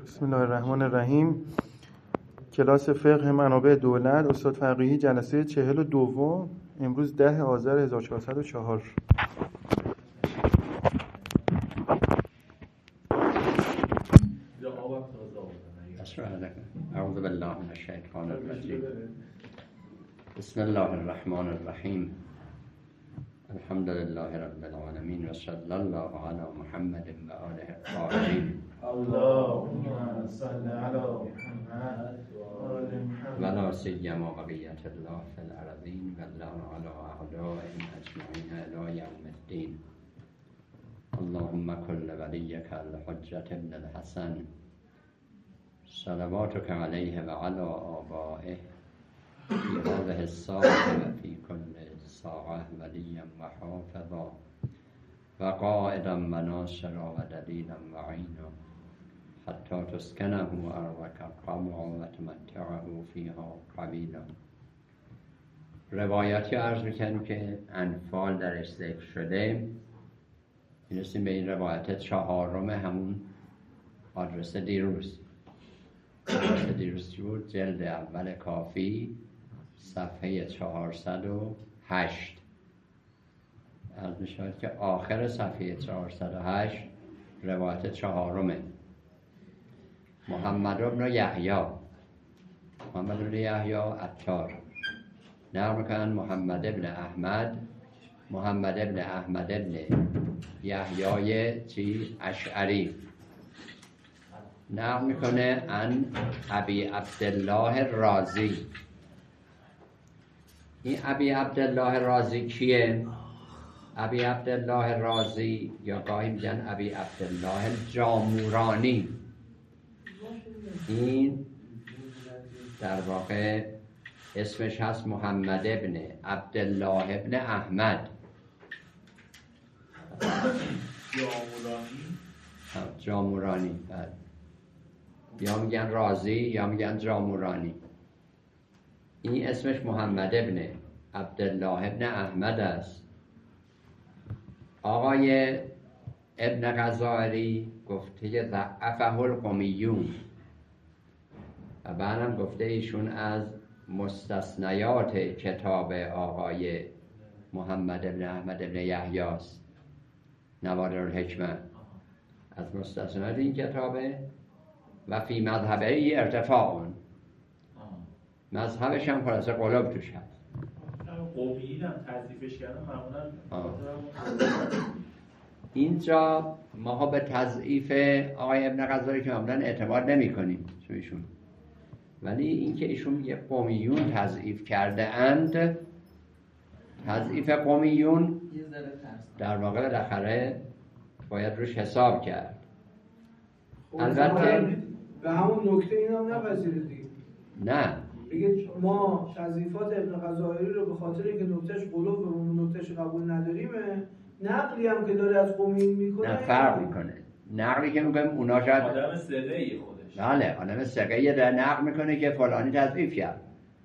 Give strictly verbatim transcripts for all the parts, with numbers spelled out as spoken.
بسم الله الرحمن الرحیم. کلاس فقه منابع دولت، استاد فقیهی، جلسه چهل و دوم، امروز ده آذر هزار و چهارصد و چهار. اعوذ بالله من الشیطان الرجیم. بسم الله الرحمن الرحیم. الحمد لله رب العالمین و صلی الله علی محمد و آله الطاهرین. اللهم صل علی محمد و آل محمد. ولا سیما بقیت الله فی الارضین و الله علی اعدائهم اجمعین الی یوم الدین. اللهم کل ولیک الحجة ابن الحسن صلواتك علیه و علی آبائه فی هذه الساعة و فی کل ساعة ولیا و حافظا و قائدا و ناصرا و دلیلا و عینا حتی تسکنه ارضک قمعا و تمتعه فیها قلیلا. روایتی عرض میکنیم که انفال درش ذکر شده. میرسیم به این روایت چهارم همون آدرس دیروز. آدرس دیروز بود جلد اول کافی صفحه چهارصد و هشت. عرض میشود که آخر صفحه چهارصد و هشت روایت چهارمه. محمد بن یحیی محمد بن یحیی عطار نقل میکنن محمد بن احمد محمد بن احمد بن یحیی چی اشعری نقل میکنه عن ابی عبدالله رازی. این ابی عبدالله رازی کیه؟ ابی عبدالله رازی یا گاهی میگن ابی عبدالله جامورانی. این در واقع اسمش هست محمد ابن عبدالله ابن احمد جامورانی. جامورانی بله. یا میگن رازی یا میگن جامورانی. این اسمش محمد ابن عبدالله ابن احمد است. آقای ابن غزالی گفته ضعفه القمیون و بعدم گفته ایشون از مستثنیات کتاب آقای محمد ابن احمد ابن یحیی است. نوادر الحکمه از مستثنیات این کتابه و فی مذهبه ارتفاع. مذهبش هم خلاصه قلوب توش هست. قومیین هم تضعیفش کردن معمولا. اینجا ما به تضعیف آقای ابن غزالی که معمولا اعتماد نمی کنیم چونشون، ولی اینکه ایشون میگه قومیون تضعیف کرده اند، تضعیف قومیون در واقع بالاخره باید روش حساب کرد. البته به همون نکته این هم نپذیرید. نه بگید ما تضعیفات ابن غزالی رو به خاطر اینکه نکتهش قلوب و اون نکتهش قبول نداریم، نقلی هم که داره از قومیین میکنه نه فرق میکنه. نقلی که میگم اونا شاید آدم ثقه‌ای خودش. بله آدم ثقه‌ای در نقل میکنه که فلانی تضعیف کرد.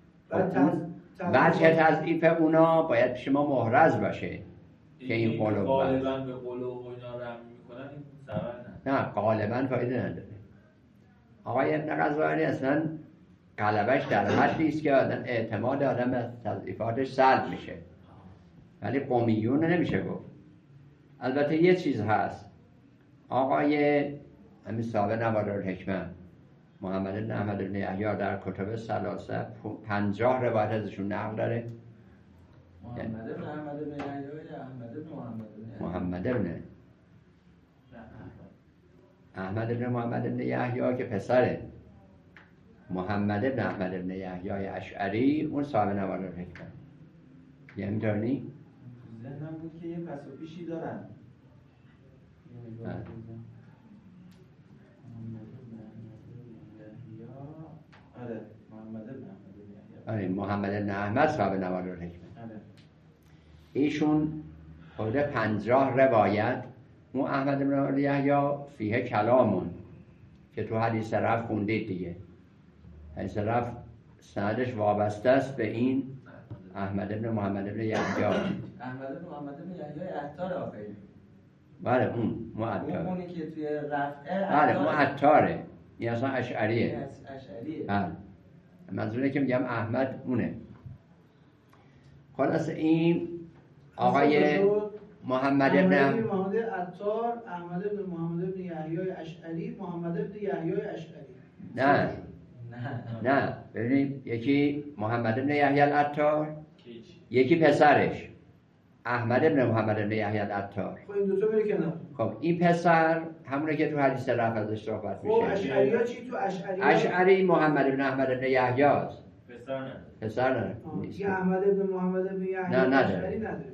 وجه تضعیف اونا باید پیش ما محرز باشه که این قلوب غالبا به قلوب و اینا رحم میکنن این ثمر نه. نه غالبا فایده نداره. آقای ابن غزالی اصلا غلبش در حدی است که آدم اعتماد آدم از تضعیفاتش سلب میشه، ولی قومیون نمیشه گفت. البته یه چیز هست، آقای همین صاحب نوادر الحکمه محمد بن احمد بن یحیی در کتب ثلاثه پنجاه روایت ازشون نقل داره. محمد بن احمد بن یحیی یا احمد بن محمد بن محمد بن احمد بن محمد بن یحیی که پسره محمد بن احمد بن یحیی اشعری، اون صاحب نوادر الحکمه. یه می‌دونی؟ ذهنم بود که یه پس و پیشی دارن. آره محمد بن احمد بن یحیی. آره محمد بن احمد صاحب نوادر الحکمه. ایشون حدود پنجاه روایت. اون احمد بن یحیی فیه کلامون که تو حدیث رفع خوندید دیگه. حدیث رفع سندش وابسته است به این احمد بن محمد بن یحیی. احمد بن محمد بن یحیی عطار آخری. بله اون معطاره. اونی که توی رفعه بله معطاره. این اصلا اشعریه. اشعریه. بله. منظوره که میگم احمد اونه. خلاص این آقای محمد ابن احمد محمد عطار، احمد ابن محمد ابن یحیی اشعری، محمد ابن یحیی اشعری. نه نه نه ببینید، یکی محمد ابن یحیی العطار، یکی پسرش احمد ابن محمد ابن یحیی العطار. خب این دوتا بری کنار. خب این پسر همونه که تو حدیث رفع ازش صحبت خب میشه. اشعری ها چی تو اشعری؟ اشعری محمد ابن احمد ابن یحیی است. پسر نه. پسر نه نیست. یه احمد ابن محمد ابن یحیی نه نداره. اشعری نداره.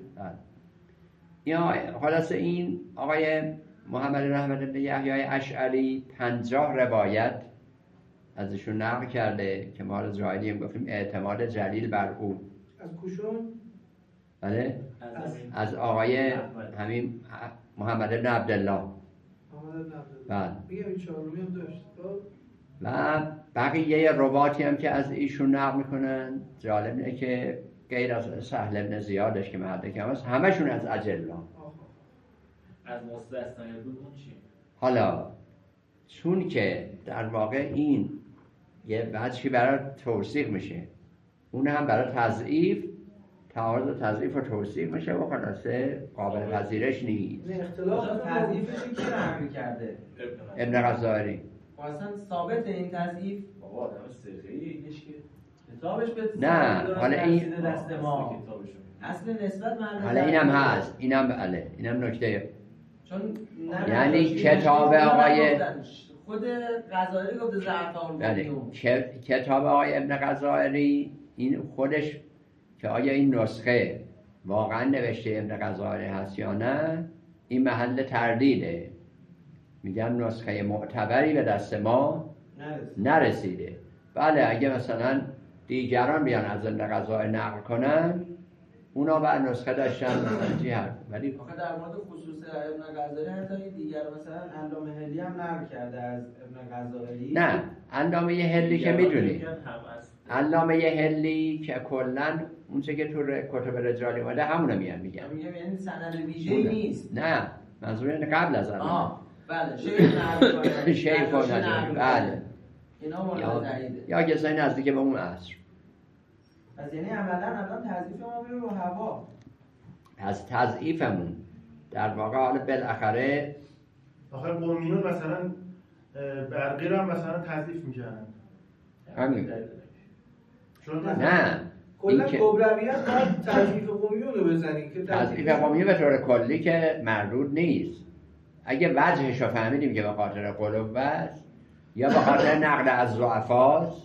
یا خلاص این آقای محمد بن احمد بن یحیی اشعری پنجاه روایت ازشون نقل کرده که ما از رایلی هم گفتیم اعتماد جلیل بر او. از کوشون؟ بله؟ از, از آقای همین محمد بن عبدالله. محمد بن عبدالله. بله. میگم این چهارمی هم داشت. و بقیه رواتی هم که از ایشون نقل میکنن جالب اینه که غیر از سهل بن زیادش که محل که هست همشون از اجلا. از مستثنای بود اون چی؟ حالا چون که در واقع این یه وجهی برای توصیح میشه، اون هم برای تضعیف، تعارض تضعیف و توصیح میشه و خلاصه قابل پذیرش نیست. اختلاف تضعیفش کی نقل کرده؟ ابن غزالی. اصلا ثابت این تضعیف؟ بابا آدم سرخه‌ای اینش که حسابش به نه حالا این دست ما اصل نسبت محل حالا اینم هست، اینم بله، اینم نکته. چون یعنی کتاب آقای خود غزالی گفته ضعف بله کتاب آقای ابن غزالی این خودش که آیا این نسخه واقعا نوشته ابن غزالی هست یا نه این محل تردیده. میگن نسخه معتبری به دست ما نرسیده. بله اگه مثلا دیگران بیان از ابن غزالی نقل کنن اونا بر نسخه داشتن مثلا جهت، ولی آخه در مورد خصوص ابن غزالی حتی دیگر مثلا علامه هلی هم نقل کرده از ابن غزالی. نه علامه هلی که میدونی علامه هلی که کلا اون چه که تو کتب رجالی اومده همونو میان میگن. میگم یعنی سند ویژه‌ای نیست. نه منظور اینه قبل از علامه. آه بله شیخ نقل کنه. شیخ نقل بله. اینا مورد تاییده. یا کسایی نزدیک به اون عصر. پس یعنی عملاً الان تضعیف ما میره رو هوا. از تضعیفمون در واقع حالا بالاخره آخر قومیون مثلا برقی رو هم مثلا تضعیف میکنن. همین. چون نه کلا کبرویت باید تضعیف قومیون رو بزنی که تضعیف قومیون به طور کلی که مردود نیست. اگه وجهش رو فهمیدیم که به خاطر قلوب است یا به خاطر نقل از ضعفاست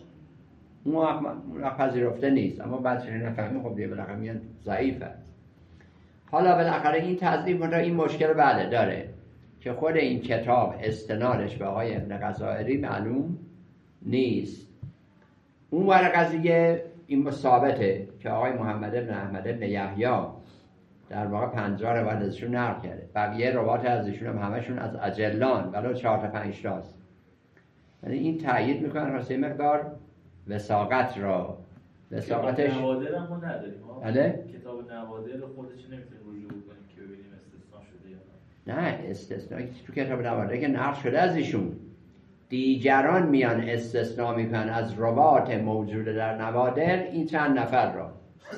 اون پذیرفته نیست، اما بعد چنین نفهمیم خب دیگه بالاخره میگن ضعیف است. حالا بالاخره این تضعیف منتها این مشکل بله داره که خود این کتاب استنادش به آقای ابن غزالی معلوم نیست. اون ور قضیه این ثابته که آقای محمد ابن احمد ابن یحیی در واقع پنجاه روایت ازشون نقل کرده. بقیه روایت ازشون هم همشون از اجلان ولو چهار تا پنج تاست. یعنی این تایید میکنه واسه مقدار وثاقت را. وثاقتش کتاب نوادر هم ما نداریم. بله؟ کتاب نوادر خودش نمیتونیم رجوع کنیم که ببینیم استثناء شده یا نه. نه استثنایی تو کتاب نوادر که نقل شده از ایشون. دیگران میان استثناء میکنن از روایت موجود در نوادر این چند نفر را.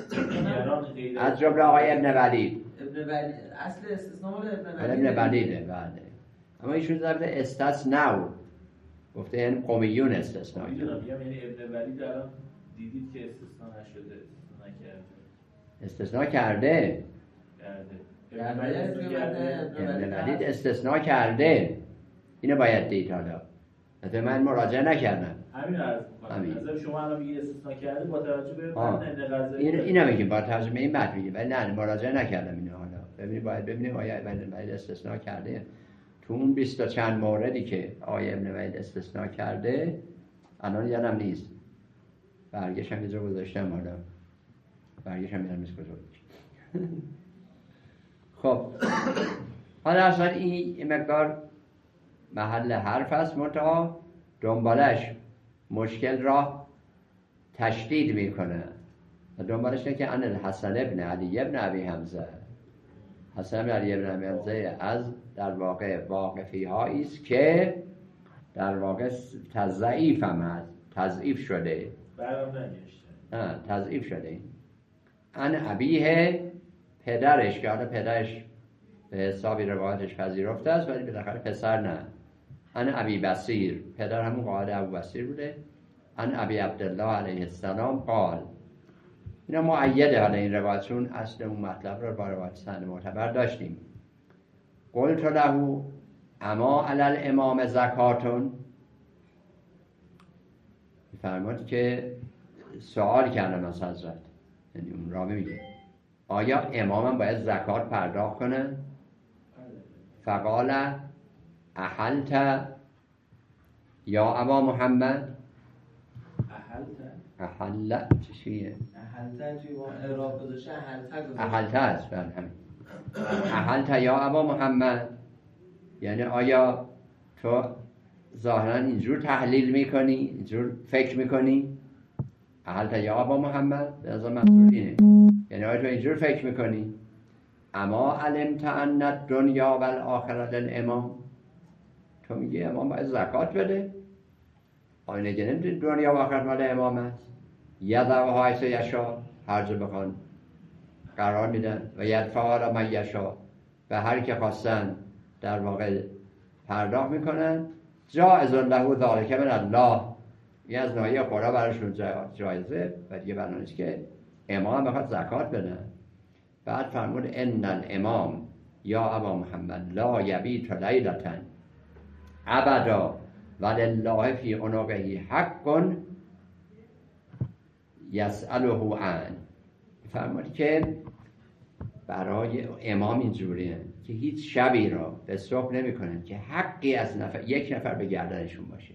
از جمله آقای ابن ولید. ابن ولید اصل استثناء مال ابن ولید. ابن ولیده بله. اما ایشون ضربت استثناء گفته یعنی قومیون استثناء. میدونم میگم یعنی ابن ولید الان دیدید که استثناء نشده، استثناء نکرده. استثناء کرده. کرده. ابن ولید استثناء کرده. اینو باید دید حالا. البته من مراجعه نکردم. همین عرض می‌کنم. نظر شما الان میگید استثناء کرده با توجه به متن ابن غزالی. این اینا میگیم با توجه به این متن میگیم ولی نه مراجعه نکردم اینو حالا. ببینید باید ببینیم آیا ابن ولید استثناء کرده. تو اون بیست تا چند موردی که آقای ابن ولید استثناء کرده الان یادم نیست. برگش هم یه جا گذاشتم حالا. برگش هم یادم نیست کجا بود. خب حالا اصلا این مقدار محل حرف است منتها دنبالش مشکل را تشدید میکنه و دنبالش اینه که ان الحسن ابن علی ابن ابی حمزه حسن ابن علی ابن ابی حمزه از در واقع واقفی هایی است که در واقع تضعیف هم هست، تضعیف شده، برام نگشته. نه تضعیف شده. ان ابیه، پدرش که حالا پدرش به حسابی روایتش پذیرفته است ولی بالاخره پسر نه. ان ابی بصیر، پدر همون قائد ابو بصیر بوده. ان ابی عبدالله علیه السلام قال. اینا مؤیده حالا این روایت، چون اصل اون مطلب رو با روایت سند معتبر داشتیم. قلت له اما علی الامام زکاتون، فرمود که سوال کردم از حضرت، یعنی اون راوی میگه آیا امامم باید زکات پرداخت کنه؟ فقال احلت یا ابا محمد. احلت احلت چیه؟ احلت توی با اعراب گذاشته احلت گذاشته احلت است بله همین. احلت یا ابا محمد، یعنی آیا تو ظاهرا اینجور تحلیل میکنی، اینجور فکر میکنی؟ احلت یا ابا محمد به نظر منظور اینه، یعنی آیا تو اینجور فکر میکنی اما علمت ان الدنیا و الاخره للامام، تو میگی امام باید زکات بده، آیا نگه نمیدونی دنیا و آخرت مال امام است؟ یدعو حیث یشا، هر جا بخوان قرار میدن، و یدفع علی من یشا، و هر که خواستن در واقع پرداخت میکنن. جائز له ذلک من الله، این از ناحیه خدا براشون جایزه و دیگه بنا نیست که امام بخواد زکات بده. بعد فرمود ان الامام یا ابا محمد لا یبیت لیلة ابدا ولله فی عنقه حق یسأله عن. فرمود که برای امام اینجوریه که هیچ شبی را به صبح نمی کنن که حقی از نفر یک نفر به گردنشون باشه.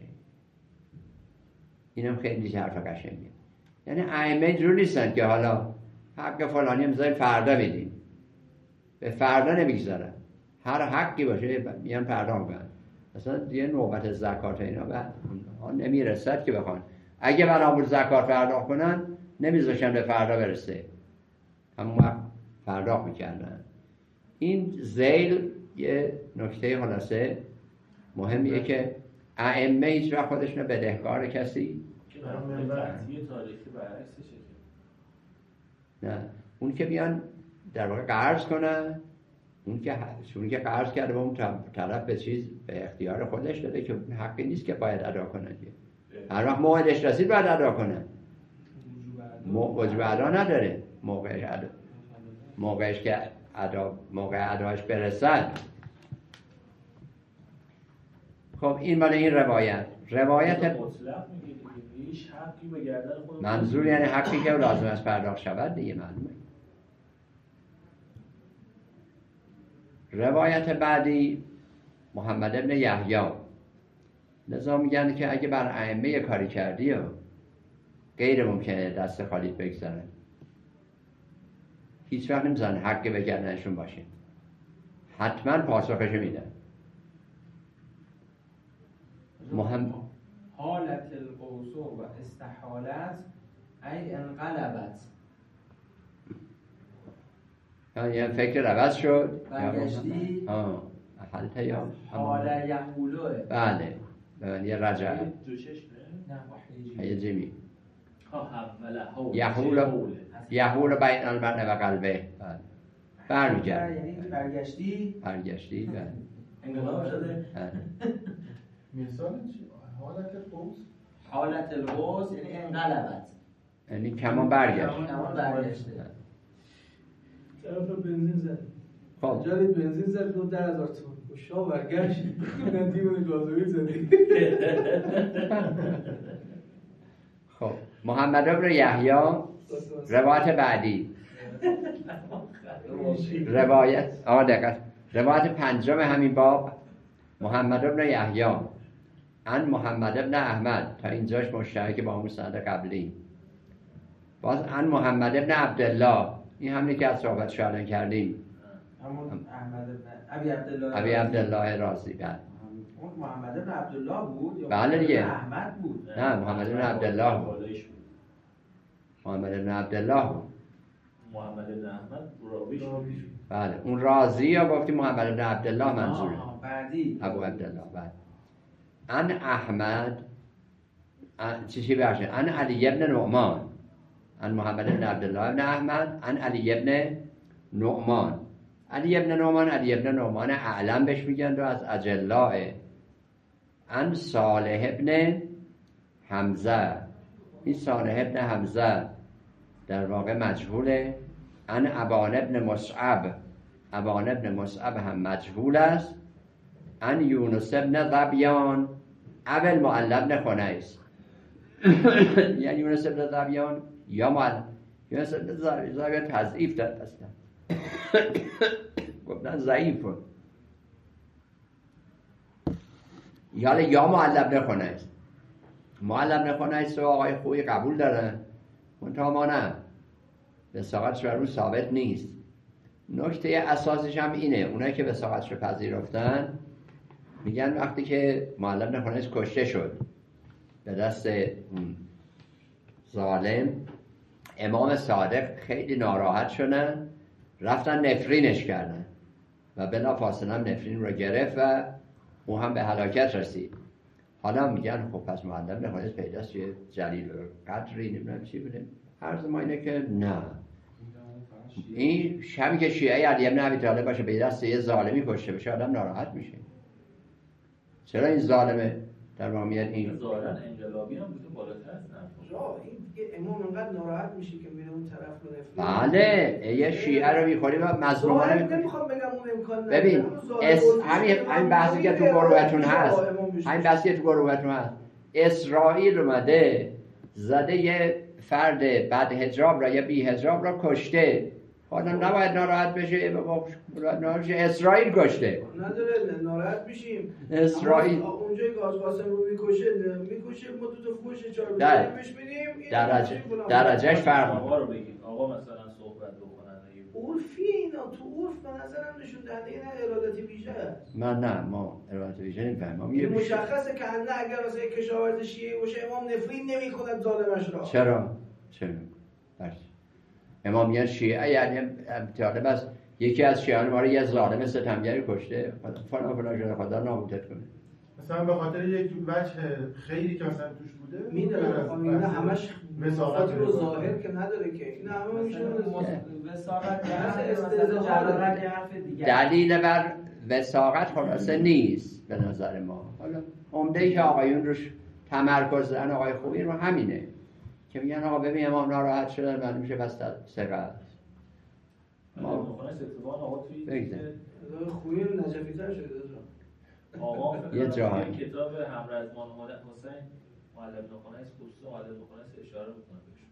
اینم خیلی حرف قشنگه. یعنی ائمه اینجور نیستن که حالا حق فلانی میذاریم فردا بدیم، به فردا نمیگذارن، هر حقی باشه میان فردا میکنن. اصلا یه نوبت زکات اینا بعد اونها نمیرسد که بخوان، اگه برامون زکات پرداخت کنن نمیذاشن به فردا برسه، همون وقت پرداخت میکردن. این ذیل یه نکته خلاصه مهمیه که ائمه هیچ وقت خودشون بدهکار کسی که برای وقتی تاریخی برعکسشه، نه اون که بیان در واقع قرض کنن، اون که اون که قرض کرده به اون طرف به چیز به اختیار خودش داده که حقی نیست که باید ادا کنن، هر وقت موعدش رسید باید ادا کنن، وجوب ادا نداره. موقعش ادا موقعش که ادا موقع اداش برسد. خب این مال این روایت روایت مطلق میگه هیچ حقی به گردن خود منظور یعنی حقی که لازم است پرداخت شود دیگه، معلومه. روایت بعدی محمد ابن یحیی، لذا میگن که اگه بر ائمه کاری کردی غیر ممکنه دست خالی بگذارن، هیچ وقت نمیزن حقی به گردنشون باشه، حتما پاسخش میدن. محمد حالت القوس و استحالت ای انقلبت، یعنی فکر عوض شد برگشتی آه حالت یا حال یحولوه، بله به یه رجعه جوشش نه نه یه جیمی ها حوله یحول یحول بین المرء و قلبه، بله برمیگرد، یعنی برگشتی برگشتی بله انقلاب شده. مثال چی؟ حالت قوس؟ حالت القوس یعنی انقلبت، یعنی کمان برگشت، کمان برگشته. طرف بنزین زد، خب جای بنزین زد دو ده هزار تومان و شاه برگشت نه دیوان گازوئیل زدی. خب محمد ابن یحیی روایت بعدی روایت آه دقیقا روایت پنجم همین باب محمد ابن یحیی عن محمد ابن احمد، تا اینجاش مشترک با اون سند قبلی. باز عن محمد ابن عبدالله، این همینی که از صحبت شالن کردیم، همون احمد ابن ابی عبدالله ابی عبدالله رازی. بله اون محمد ابن عبدالله بود یا بله دیگه. احمد بود؟ نه محمد ابن عبدالله بود، محمد ابن عبدالله بود. محمد ابن احمد راویش بود. بله اون رازی یا گفتیم محمد ابن عبدالله منظوره، آه بعدی ابو عبدالله. بله ان احمد چی چی برشه ان علی ابن نعمان، ان محمد بن عبدالله ابن احمد، ان علی ابن نعمان. علی ابن نعمان علی ابن نعمان اعلم بهش میگن و از اجلاء. ان صالح ابن حمزه، این صالح ابن حمزه در واقع مجهوله. ان ابان ابن مصعب، ابان ابن مصعب هم مجهول است. ان یونس ابن ظبیان ابل معلم ابن خنیس، یعنی یونس ابن ظبیان یا معلم یونس ابن ظبیان تضعیف داد اصلا، گفتن ضعیف بود، یا یا معلم ابن خنیس. معلم ابن خنیس رو آقای خویی قبول دارن، منتها ما نه، وثاقتش بر اون ثابت نیست. نکته اساسش هم اینه، اونایی که وثاقتش رو پذیرفتن میگن وقتی که معلم ابن خنیس کشته شد به دست ظالم، امام صادق خیلی ناراحت شدن، رفتن نفرینش کردن و بلا فاصله نفرین رو گرفت و او هم به هلاکت رسید. حالا میگن خب پس معلم ابن خنیس پیداست یه جلیل قدری نمیدونم چی بوده. عرض ما اینه که نه، این شبی که شیعه علی ابن ابی طالب باشه به دست یه ظالمی کشته بشه آدم ناراحت میشه. چرا این ظالمه در واقع میاد این ظاهرا انقلابی هم بوده بالاتر از نفر. این دیگه امام انقدر ناراحت میشه که میره اون طرف رو نفرین. بله یه شیعه رو میخوری و مظلومانه ظاهر نمیخوام بگم اون امکان نداره. ببین اس... همین همین بحثی که تو گروهتون هست، همین بحثی که تو گروهتون هست، اسرائیل اومده زده یه فرد بد حجاب را یا بی حجاب را کشته، آدم نباید ناراحت بشه. ناراحت بشه اسرائیل کشته، نداره ناراحت میشیم. اسرائیل اونجای گاز قاسم رو میکشه میکشه ما تو تو فوش چهار در بهش میدیم درجه درجهش فرق آقا رو بگید آقا مثلا صحبت بکنن عرفی اینا تو عرف به نظرم نشون دهنده اینا ارادت ویژه است. من نه ما ارادت ویژه نمی‌فهمم. یه مشخصه که نه اگر مثلا کشاورز شیعه باشه امام نفرین نمی‌کند ظالمش را. چرا؟ چرا؟ باشه. امام میگن شیعه یعنی طالب است یکی از شیعان ما رو یه ظالم ستمگری کشته، فلان فلان شده، خدا نابودت کنه. مثلا به خاطر یک وجه خیلی که مثلا توش بوده میدونم اینا همش وثاقت رو ظاهر که نداره که اینا همه میشه وثاقت مثلا جلالت حرف دیگه. دلیل بر وثاقت خلاصه نیست به نظر ما. حالا عمده‌ای که آقایون روش تمرکز دارن آقای خوبی رو همینه که میگن آقا ببین امام ناراحت شدن معلوم میشه بس ثقه است. ما مخالف اتفاق آقا توی خوبی نجفی تر شده آقا یه جایی کتاب همرزمان حسین معلم ابن خنیس خصوص معلم ابن خنیس اشاره میکنه بهش.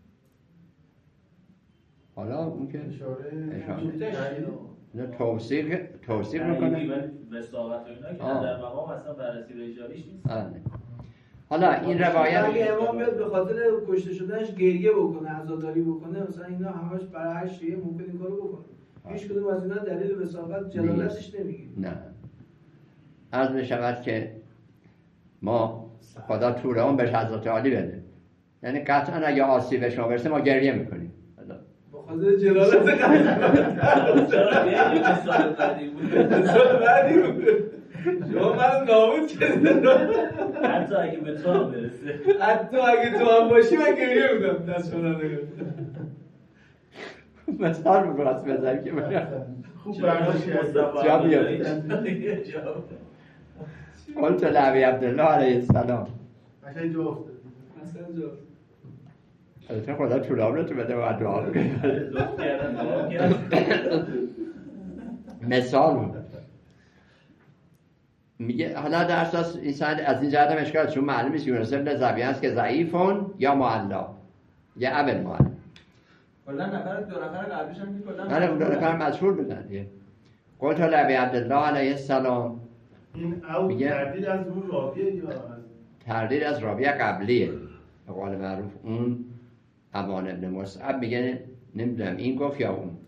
حالا اون که اشاره اشاره توصیق توصیق میکنه وثاقت و اینا که در مقام اصلا بررسی رجالیش نیست. حالا این روایت اگه امام بیاد به خاطر کشته شدنش گریه بکنه عزاداری بکنه مثلا اینا همش برای هر شیعه ممکن این کارو بکنه. هیچ کدوم از اینا دلیل وثاقت جلالتش نمیگه. نه عرض بشود که ما خدا طول عمر بهش حضرت عالی بده، یعنی قطعا اگه آسیب به شما برسه ما گریه میکنیم با خاطر جلالت شما من نامود کردید. حتی اگه به تو هم برسه، حتی اگه تو هم باشی من گریه میکنم دست شما نگم. مثال میکنست بذاری که من خوب برداشتی جا بیاد. قلت لعبی عبدالله علیه السلام اصلا جا افتاد اصلا جا البته خدا طول عمرتو بده و دعا بکنه. مثال میگه حالا در اساس این سند از این جهت هم اشکال چون معلوم نیست یونس ابن ظبیان است که ضعیفون یا معلا یا ابل معلا. کلا نفر دو نفر قبلیش هم که کلا نه اون دو نفر مشهور بودن دیگه. قلت لعبی عبدالله علیه السلام این او تردید از اون راویه یا تردید از راویه قبلیه به قول معروف. اون ابان ابن مصعب میگه نمیدونم این گفت یا اون.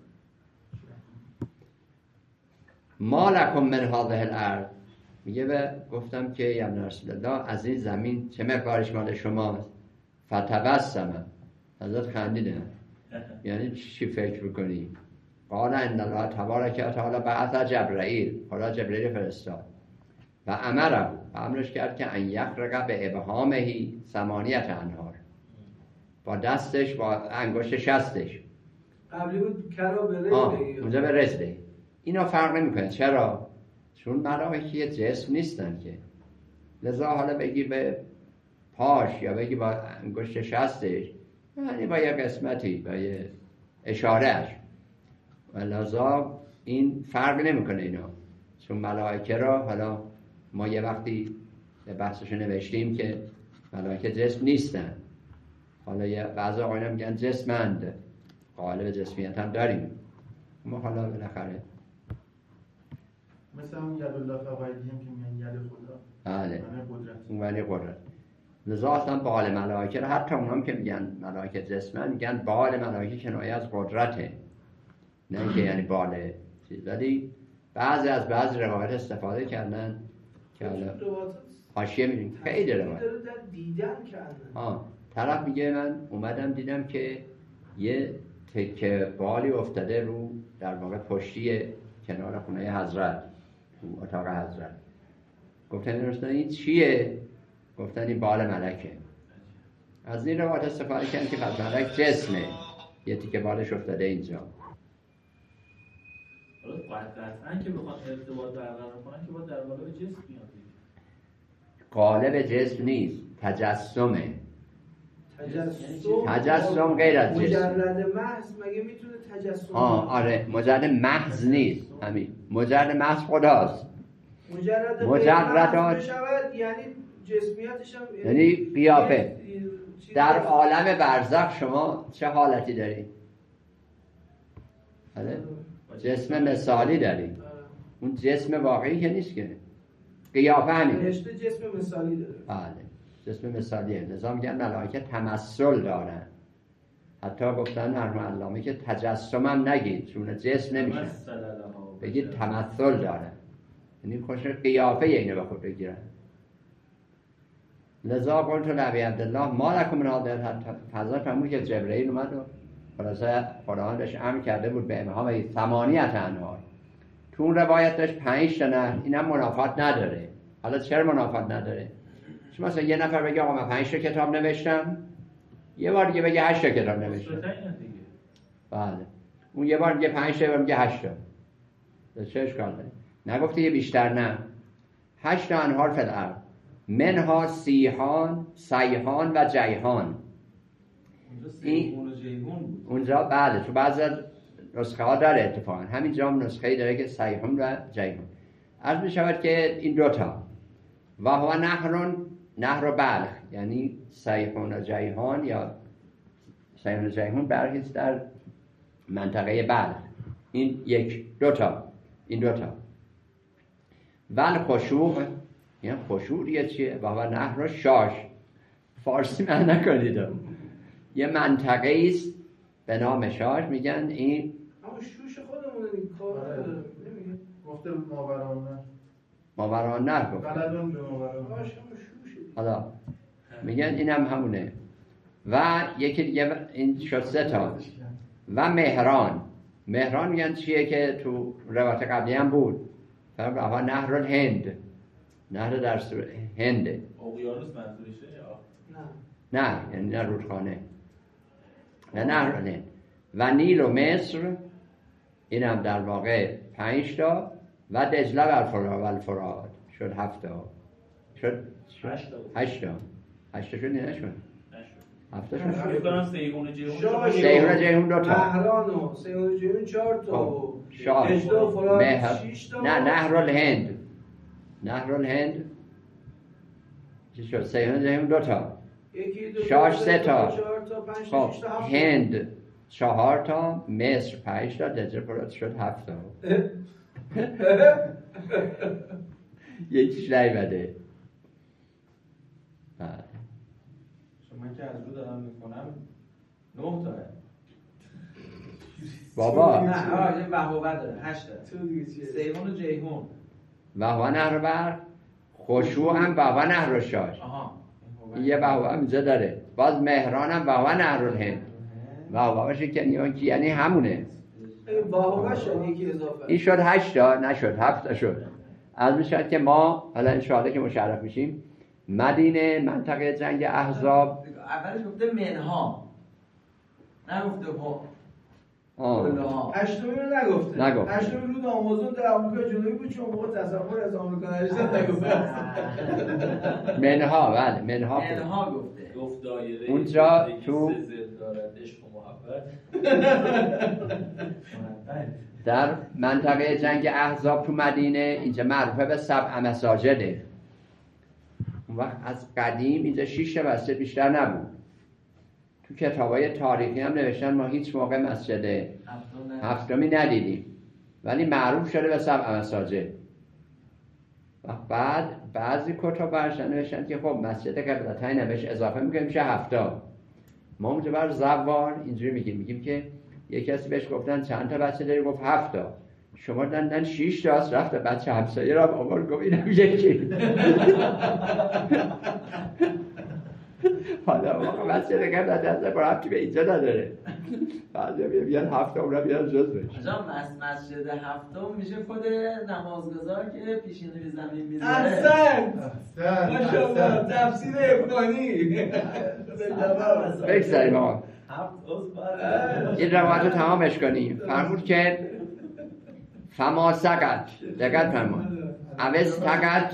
ما لکم من هذه الارض میگه به گفتم که یا رسول الله از این زمین چه مقدارش مال شماست؟ فتبسم حضرت خندیدن یعنی چی فکر میکنی؟ قال ان الله تبارک و تعالی بعث جبرائیل، خدا جبرائیل فرستاد و امره امرش کرد که ان یخرق به ابهامهی ثمانیت انهار، با دستش با انگشت شستش. قبلی بود کرا به آه رزده. اونجا به رزده. اینا فرق نمیکنه. چرا؟ چون ملائکه یه جسم نیستن که، لذا حالا بگی به پاش یا بگی با انگشت شستش، یعنی با یه قسمتی با یه اشارهش، و لذا این فرق نمیکنه اینا. چون ملائکه را حالا ما یه وقتی به بحثشو نوشتیم که ملائکه جسم نیستن، حالا یه بعضی آقایان میگن جسمند، قالب جسمیت هم داریم، ما حالا بالاخره مثل اون یدالله فقایدی هم که میگن ید خدا، بله قدرت، اون ولی قدرت. لذا اصلا بال ملائکه رو حتی اونام که میگن ملائکه جسمن میگن بال ملائکه کنایه از قدرته، نه اینکه یعنی بال چیز. ولی بعضی از بعضی روایت استفاده کردن که حالا حاشیه می‌بینیم خیلی روایت دیدن کردن. ها طرف میگه من اومدم دیدم که یه تکه بالی افتاده رو در واقع پشتی کنار خونه حضرت، تو اتاق حضرت. گفتن این چیه؟ گفتن این بال ملکه. از این روایت استفاده کردن که پس ملک جسمه، یه تیکه بالش افتاده اینجا. قطعاً که بخوان ارتباط برقرار کنن که باید در قالب جسم بیان. قالب جسم نیست، تجسمه. تجسم تجسم غیر از جسم. مجرد محض مگه میتونه تجسم؟ آه آره مجرد محض نیست، همین مجرد محض خداست. مجرد مجردات بشود یعنی جسمیتش هم یعنی قیافه. در عالم برزخ شما چه حالتی داری؟ بله؟ جسم مثالی داری، اون جسم واقعی که نیست که، قیافه همینه. رشته جسم مثالی داره. بله جسم مثالیه. لذا میگن ملائکه تمثل دارن. حتی گفتن مرحوم علامه که تجسم هم نگید چون جسم نمیشه، بگید تمثل دارن، یعنی خوش قیافه اینو به خود بگیرن. لذا قلت لعبی عبدالله ما لکم من هذا فضل فرمود که جبرئیل اومد و خلاصه قرآن بهش امر کرده بود به ابهام ثمانیت انهار. تو اون روایت داشت پنج تا نهر، اینم منافات نداره. حالا چرا منافات نداره؟ چون مثلا یه نفر بگه آقا من پنج تا کتاب نوشتم، یه بار دیگه بگه هشت تا کتاب نوشتم. بله اون یه بار میگه پنج تا، یه بار میگه هشت تا. چه اشکال داره؟ نگفته یه بیشتر، نه. هشت تا انهار فی الارض منها سیحان، سیحان و جیحان. سیحون و جیحون بود اونجا بله تو بعضی از نسخه ها داره اتفاقا، همینجا هم نسخه داره که سیحون و جیحون. عرض می شود که این دوتا و هو نهر نهر بلخ، یعنی سیحون و جیحان یا سیحون و جیحون برخیست در منطقه بلخ. این یک دوتا این دوتا ول خشوع، یعنی خشوع یه چیه؟ و هو نهر شاش، فارسی من نکنید، یه منطقه است به نام شاش، میگن این اما شوش خودمونه این کار نمیگه گفته ماوران نه ماوران نه گفت بلدون به ماوران باش همون شوشه. حالا میگن اینم همونه. و یکی دیگه این شد سه تا. و مهران، مهران میگن چیه که تو روایت قبلی هم بود، فرق اول نهر الهند، نهر در سور هنده. اقیانوس منظورشه یا نه نه یعنی نه رودخانه، نه نهر الهند. و نیل و مصر، این هم در واقع پنج تا. و دجله و الفرات شد هفت تا. شد هشت تا. هشت تا شد نه شد هفت تا شد. فکر کنم سیحون و جیحون سیحون و جیحون دو تا. مهران و سیحون و جیحون چهار تا و شاه دجله و فرات مهر شش تا. نه نهر الهند، نهر الهند چی شد؟ سیحون و جیحون دو تا، یکی دو شاش سه تا، چهار تا پنج تا خب شش تا هفت تا. هند چهار تا، مصر پنج تا، دجله فرات شد هفت تا. یکیش نیومده. من که از رو دارم میکنم نه تا بابا نه آه یه وهوه داره هشت تا تو دیگه چیه؟ سیحون و جیحون و هوا نهر بر خشوع هم و هوا نهر شاش، آها این یه وهوه هم اینجا داره. باز مهران هم و هوا نهر الهند، و هوا باشه که یعنی همونه. این واهوه شد یکی اضافه. این شد هشت تا، نشد هفت تا شد. از میشد که ما حالا انشاءالله که مشرف میشیم مدینه منطقه جنگ احزاب اولش گفته منها نگفته با آه. هشتمی رو نگفته نگفت. هشتمی رود آمازون در آمریکا جنوبی بود چون موقع تصور از آمریکا نریزد نگفته منها بله منها منها گفته گفت دایره اونجا تو زد دارد عشق و محبت در منطقه جنگ احزاب تو مدینه اینجا معروفه به سبع مساجده. اون وقت از قدیم اینجا شش تا مسجد بیشتر نبود. تو کتابای تاریخی هم نوشتن ما هیچ موقع مسجد هفتمی ندیدیم ولی معروف شده به سبع مساجد. و بعد بعضی کتاب برشن نوشتن که خب مسجد قبلتین نمیشه اضافه میکنیم میشه هفتا. ما اونجا بر زوار اینجوری میگیم میگیم که یک کسی بهش گفتن چند تا بچه داری؟ گفت هفتا. شما دندن شیش تا است رفت بچه همسایه را آورد گفت اینم یکی. حالا واقعا مسجد قبلت از رفتی به اینجا نداره. بعضی بیان هفتا اون را بیان جز بشه. آجا مسجد هفتم میشه خود نمازگزار که پیشینه به زمین میذاره. احسن ماشاءالله تفسیر ابراهیمی بگذاریم آقا هفت عضو این روایت رو تمامش کنیم. فرمود که فما سقط دقت فرمود اوز تقط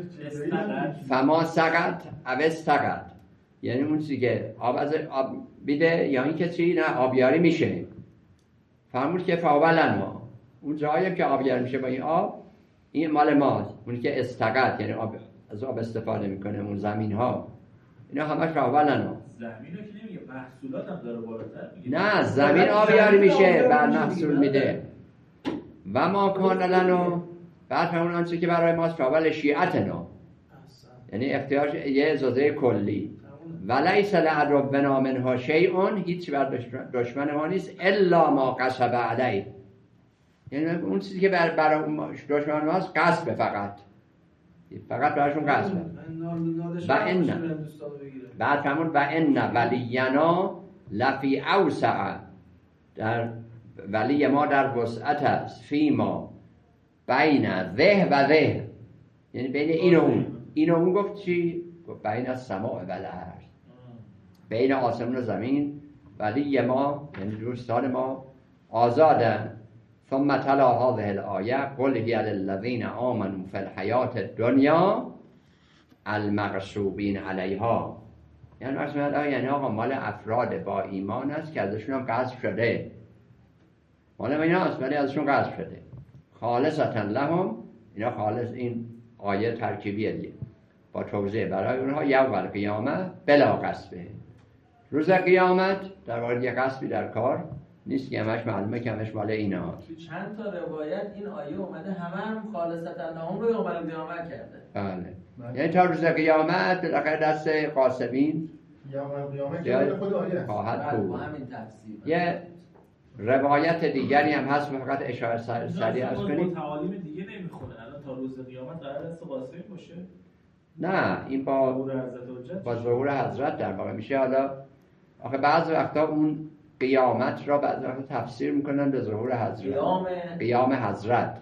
فما سقط اوز تقط یعنی اون چیزی که آب از آب بیده یا این که چی نه آبیاری میشه. فرمود که فاولن ما اون جایی که آبیاری میشه با این آب این مال ماست. اونی که استقط یعنی آب از آب استفاده میکنه اون زمین ها اینا همش فاولن ما. زمین رو که نمیگه محصولات هم داره بالاتر میگه نه زمین آبیاری میشه بعد محصول میده. و ما کانلنو بعد همون آنچه که برای ماست فاول شیعتنا یعنی اختیار یه اجازه کلی ولیس لعربنا منها شیء هیچ بر دشمن ما نیست الا ما قصب علیه یعنی اون چیزی که بر برای دشمن ما هست قصب فقط فقط برایشون قصبه. و ان بعد همون و ان ولینا لفی اوسع در ولی ما در وسعت است فی ما بین ذه و ذه یعنی بین این و اون این و اون گفت چی؟ گفت بین السماء و الارض بین آسمان و زمین ولی ما یعنی دوستان ما آزادن. ثم تلا هذه الآیه قل هی للذین آمنوا فی الحیات الدنیا المغصوبین علیها یعنی مثلا یعنی آقا مال افراد با ایمان است که ازشون هم غصب شده مال اینا است ولی ازشون غصب شده. خالصتا لهم اینا خالص این آیه ترکیبیه دیگه با توضیح برای اونها یوم القیامه بلا غصبه روز قیامت در واقع یه غصبی در کار نیست که همش معلومه که همش مال اینا هست. تو چند تا روایت این آیه اومده همه هم خالصتا لهم رو یوم القیامه کرده. بله یعنی تا روز قیامت بالاخره دست قاسمین یوم القیامه که خود آیه خواهد بود. همین تفسیر یه روایت دیگری هم هست فقط اشاره سریع از کنیم. با تعالیم دیگه نمیخونه الان تا روز قیامت قرار است قاسمی باشه. نه این با با ظهور حضرت در واقع میشه. حالا آخه بعض وقتا اون قیامت را بعض وقتا تفسیر میکنن به ظهور حضرت. قیام قیام حضرت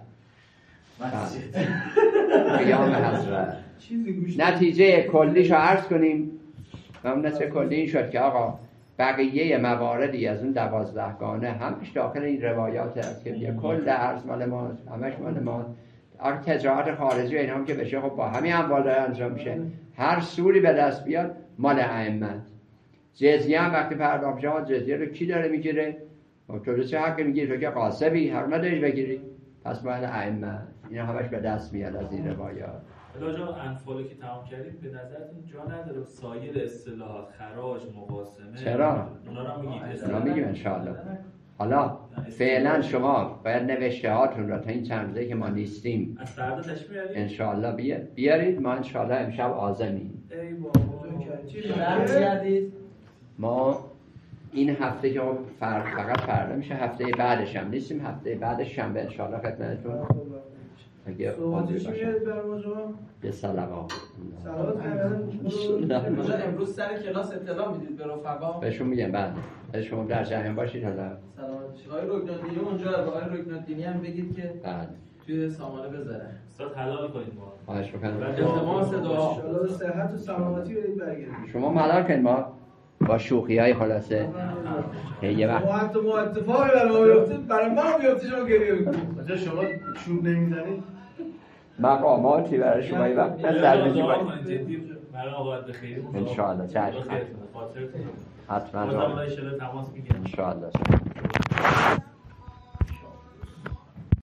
قیام حضرت نتیجه کلیشو عرض کنیم و اون نتیجه کلی این شد که آقا بقیه مواردی از اون دوازدهگانه همش داخل این روایات هست که یه کل ارز مال ماست همش مال ماست. آقا تجارت خارجی و اینا هم که بشه خب با همین اموال داره انجام میشه هر سوری به دست بیاد مال ائمه. جزیه هم وقتی پرداخت میشه جزیه رو کی داره میگیره؟ تو چه حقی میگیری؟ تو که قاسبی حق نداری بگیری پس مال ائمه. اینا همش به دست میاد از این روایات. راجع انفال که تمام کردیم به نظرتون جا نداره سایر اصطلاحات خراج مقاسمه چرا؟ اونا رو میگید اونا میگیم انشاءالله. حالا فعلا شما باید نوشته هاتون را تا این چند روزه که ما نیستیم از فردا تشریح بیارید انشاءالله بیارید. ما انشاءالله امشب عازمیم. ای بابا ما این هفته که فرد فقط فردا میشه هفته بعدش هم نیستیم هفته بعدش شنبه انشاءالله خدمتتون اگه صحبتش میاد بر موضوع به صلوات صلوات کجا امروز سر کلاس اطلاع میدید به رفقا بهشون میگم بعد اگه شما در جریان باشید حالا سلامت آقای رکنالدینی اونجا آقای رکنالدینی هم بگید که بعد توی توی سامانه بذارن. استاد حلال کنید ما. خواهش می‌کنم. التماس دعا. ان شاءالله صحت و سلامتی برید برگردید. شما ملال کنید ما با شوخی‌های خلاصه یه وقت ما حتی ما اتفاقی برای ما بیفته برای ما بیفته شما گریه میکنید. مثلا شما چوب نمیزنید مقاماتی برای شما یه وقت سربیزی دعا کنید کنید جدی برای آقایت بخیر. انشاءالله چشم خاطرتون حتما حتما ان شاء الله تماس میگیرم انشاءالله